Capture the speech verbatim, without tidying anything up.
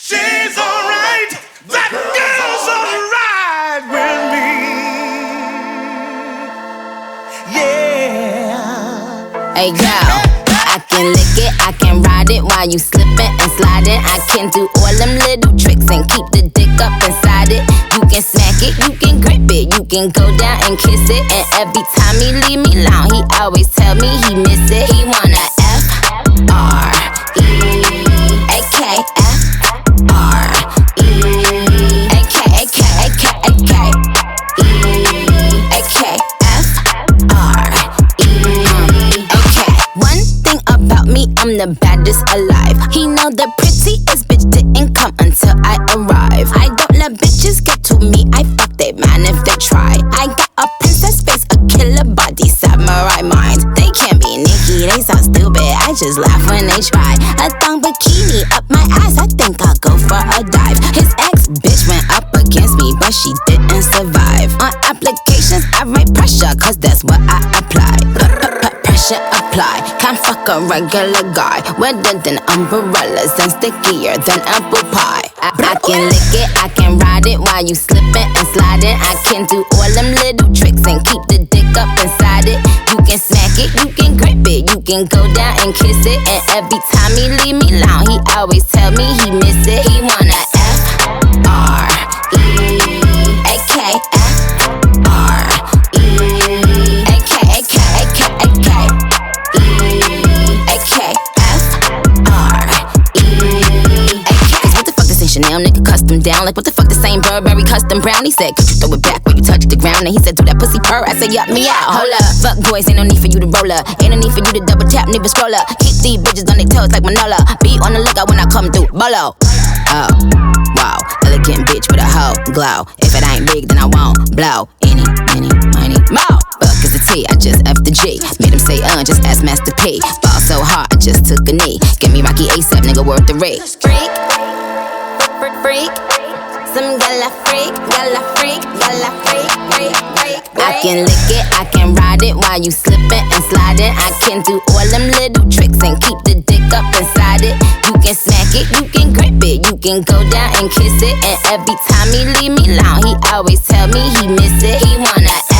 She's alright. That girl's alright with me. Yeah. Hey girl, I can lick it, I can ride it while you slipping and sliding. I can do all them little tricks and keep the dick up inside it. You can smack it, you can grip it, you can go down and kiss it. And every time he leave me alone, he always tell me he miss it. He wanna F R E A K F R E A K A K A K A K E A K F R E A K. One thing about me, I'm the baddest alive. He know the prettiest bitch didn't come until I arrive. I don't let bitches get to me, I fuck they man if they try. I got a princess face, a killer body, samurai mind. They can't be Nicki, they so stupid, I just laugh when they try. A thong bikini up my ass, I think I'll go for a dive. His ex bitch went up against me, but she didn't survive. On applications, I write pressure, cause that's what I apply. Pressure apply, can't fuck a regular guy. Wetter than umbrellas and stickier than apple pie. I, I can lick it, I can ride it while you slipping and sliding. I can do all them little tricks and keep the dick up inside it. You can smack it, you can grip it, you can go down and kiss it. And every time he leave me alone, he always tell me he miss it. He wanna F R E A K F R E A K A K A K A K E A K F R E A K. Cause what the fuck this ain't Chanel, nigga custom down. Like what the fuck this ain't Burberry custom brown. He said, could you throw it back when you touch the ground? And he said, do that pussy purr. I said, yup me out, hold up. Fuck boys, ain't no need for you to roll up. Ain't no need for you to double tap, nigga scroll up. Keep these bitches on their toes like Manola. Be on the lookout when I come through, bolo. Oh, wow, elegant bitch with a hoe glow. If it ain't big, then I won't blow. Any, any, money, more. Fuck is the T, I just F the G. Made him say, uh, just ask Master P. Ball so hard, I just took a knee. Give me Rocky ASAP, nigga, worth the rate. Freak, freak, freak. Some gala freak, gala freak, gala freak, freak, freak. I can lick it, I can ride it while you slipping and sliding. I can do all them little tricks and keep the dick up inside it. You can smack it, you can grip it, you can go down and kiss it. And every time he leave me alone, he always tell me he miss it. He wanna